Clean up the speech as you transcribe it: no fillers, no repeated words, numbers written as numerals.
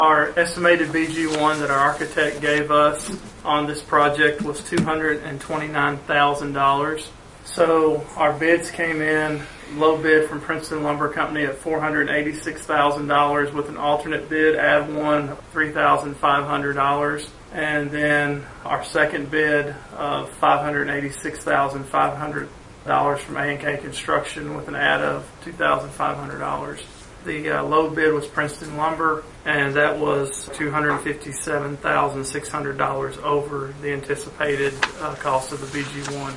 Our estimated BG1 that our architect gave us on this project was $229,000. So our bids came in, low bid from Princeton Lumber Company at $486,000 with an alternate bid, add one, $3,500. And then our second bid of $586,500 from A&K Construction with an add of $2,500. The low bid was Princeton Lumber, and that was $257,600 over the anticipated cost of the BG1.